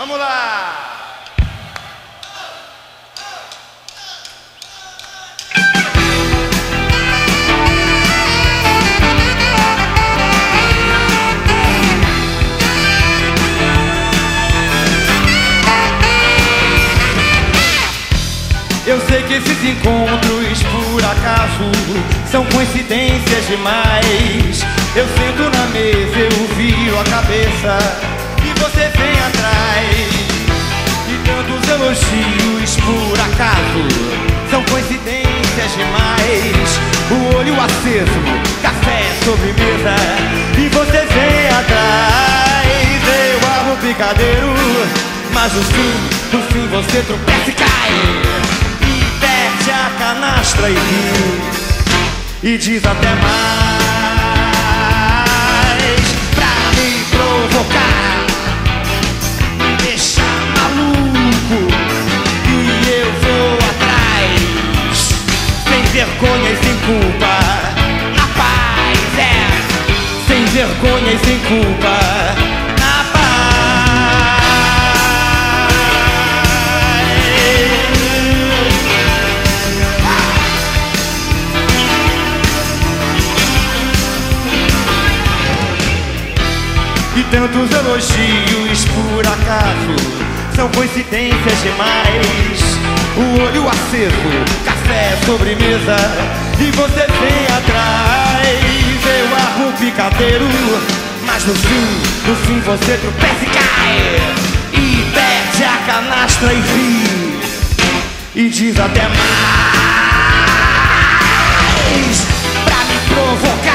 Vamos lá! Eu sei que esses encontros por acaso são coincidências demais. Eu sento na mesa, eu viro a cabeça e você vem atrás. E tantos elogios por acaso são coincidências demais. O olho aceso, café sobremesa e você vem atrás. Eu abro o picadeiro, mas no fim você tropeça e cai. A canastra e diz até mais pra me provocar, me deixar maluco, e eu vou atrás, sem vergonha e sem culpa. Rapaz, sem vergonha e sem culpa. E tantos elogios por acaso são coincidências demais. O olho aceso, café sobremesa e você vem atrás. Eu armo o picadeiro, mas no fim você tropeça e cai. E perde a canastra e ri, e diz até mais pra me provocar.